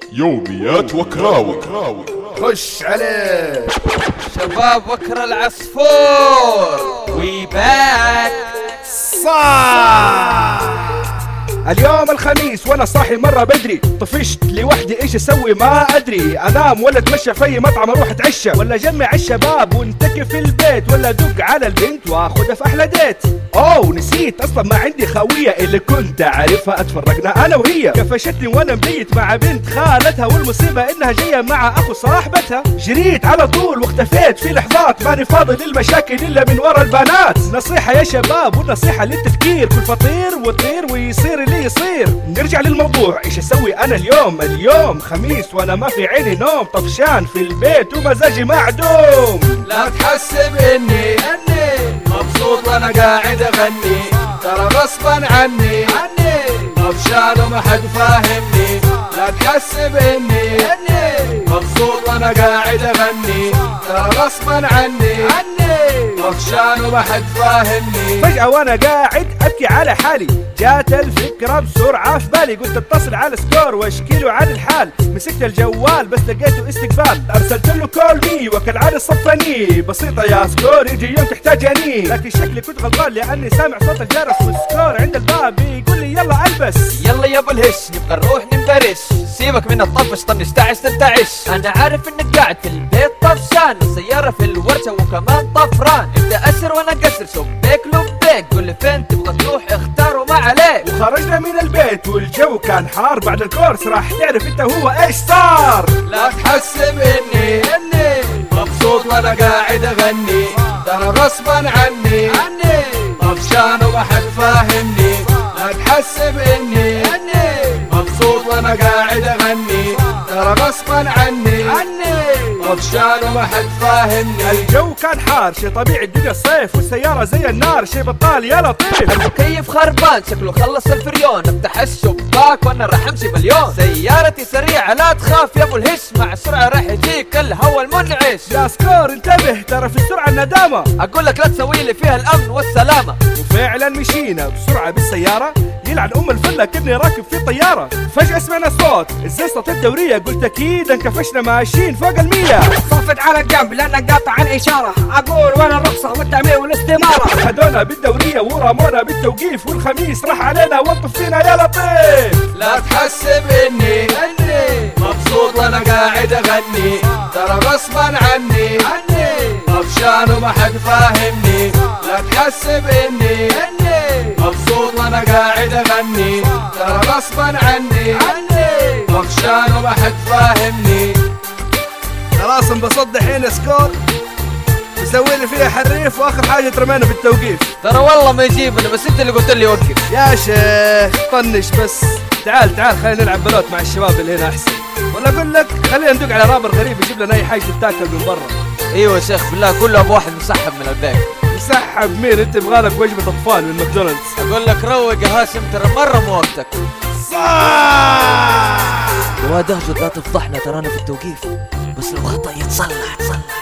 يوميات وكراوي. خش عليه شباب وكر العصفور وي باك. صح. اليوم الخميس وانا صاحي مرة بدري، طفشت لوحدي ايش اسوي ما ادري، انام ولا اتمشى في اي مطعم اروح اتعشى، ولا اجمع الشباب ونتكي في البيت، ولا ادق على البنت واخدها في احلى ديت. اوه نسيت اصلا ما عندي خوية اللي كنت اعرفها، اتفرقنا انا وهي، قفشتني وانا مبيت مع بنت خالتها، والمصيبة انها جاية مع اخو صاحبتها. جريت على طول واختفيت في لحظات، ماني فاضي للمشاكل الا من ورا البنات. نصيحة يا شباب والنصيحة للتفكير، كل فطير وطير ويصير اللي يصير. نرجع للموضوع، ايش اسوي انا اليوم خميس وانا ما في عيني نوم، طفشان في البيت ومزاجي معدوم. لا تحسب اني مبسوط وانا قاعد اغني، ترى غصبا عني طفشان وما حد فاهمني. لا تحسب اني مبسوط وانا قاعد اغني، ترى غصبا عني طفشان وما حد فاهمني. فجأة وانا قاعد ابكي على حالي، جات الفكرة بسرعة في بالي، قلت اتصل على سكور واشكي له عن الحال. مسكت الجوال بس لقيته استقبال، ارسلت له كول مي وكالعادة صفني. بسيطة يا سكور يجي يوم تحتاجني، لكن شكلي كنت غلطان لاني سامع صوت الجرس، والسكور عند الباب يقول لي يلا البس. يلا يا ابو الهش نبغى نروح ننبرش، سيبك من الطفش طنش تعش تنتعش. انا عارف انك قاعد في البيت طفشان، السيارة في الورشة وكمان طفران. انت اسر وانا قسر، شبيك لبيك قول لي فين تبغى تروح اختار وما عليك. وخرجنا من البيت والجو كان حار، بعد الكورس راح تعرف انت هو ايش صار. لا تحسب اني مبسوط وانا قاعد اغني، ترى غصبا عني طفشان وما حد فاهمني. لا تحسب اني مبسوط وانا قاعد اغني، ترى غصبا عني طفشان وما حد فاهمني. الجو كان حار شي طبيعي، الدنيا صيف والسيارة زي النار، شي بطال يا لطيف. المكيف خربان شكله خلص الفريون، افتح الشباك وانا راح امشي مليون. سيارتي سريعة لا تخاف يا ابو الهش، مع السرعة راح يجيك الهوا المنعش. يا سكور انتبه ترى في السرعة الندامة، اقول لك لا تسوي لي فيها الامن والسلامة. وفعلا مشينا بسرعة بالسيارة، يلعن ام الفلة كني راكب في طيارة. فجأة سمعنا صوت الزيصة الدورية، قلت اكيد انكفشنا ماشيين فوق 100. صفت على الجنب لان قاطع الاشارة، اقول وانا الرخصة والتأمين والاستمارة. خدونا بالدورية ورمونا بالتوقيف، والخميس راح علينا وقف فينا يا لطيف. لا تحسب اني مبسوط وانا قاعد اغني، ترى غصبا عني طفشان وما حد فاهمني. لا تحسب اني مبسوط وانا قاعد اغني، ترى غصبا عني طفشان وما حد فاهمني. خلاص انبسطت الحين سكور، مسوي لي فيها حريف، واخر حاجة ترمينا في التوقيف. ترى والله ما يجيبنا، بس انت اللي قلت لي وقف. يا شيخ طنش بس، تعال خلينا نلعب بلوت مع الشباب اللي هنا احسن، ولا اقول لك خلينا ندق على رابر غريب يجيب لنا اي حاجة تتاكل من برا. ايوه يا شيخ بالله كله ابو واحد مسحب من البيت. مسحب مين؟ انت يبغالك وجبة اطفال من ماكدونالدز. اقول لك روق يا هاشم، ترى مرة مو وقتك. صح. يا واد اهجد لا تفضحنا، ترانا في التوقيف، بس لو خطأ يتصلح.